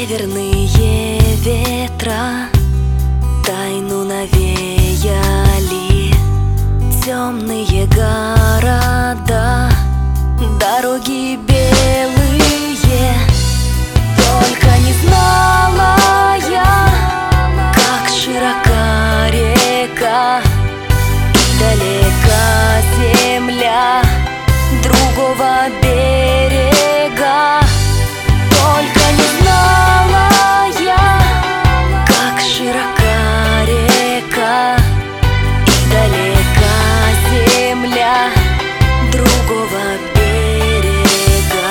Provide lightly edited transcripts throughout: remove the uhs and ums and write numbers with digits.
Северные ветра тайну навеяли, темные города, дороги белые. Только не знала я, как широка река и далека земля другого берега. Только не знала я, как широка река и далека земля другого берега.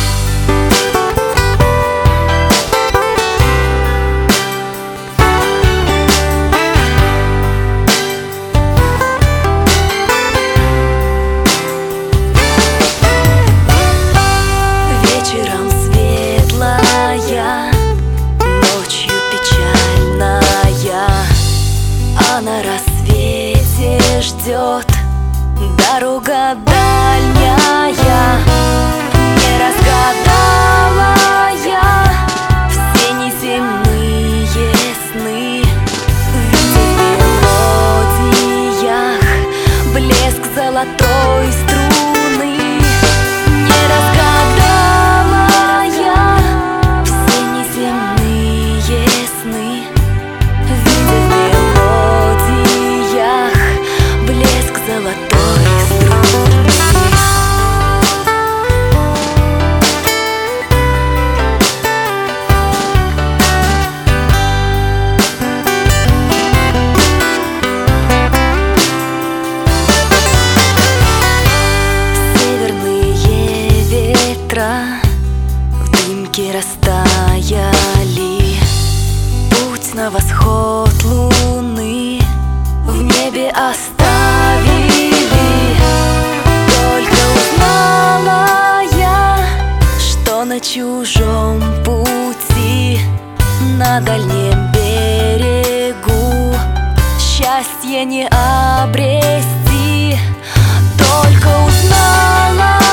Вечером светлая, ночью печальная, а на рассвете ждет дорога дальняя. Не разгадала я все неземные сны, видя в мелодиях блеск золотой струны. Не разгадала я все неземные сны, видя в мелодиях блеск золотой струны. В дымке растаяли, путь на восход луны в небе оставили. Только узнала я, что на чужом пути, на дальнем берегу счастье не обрести. Только узнала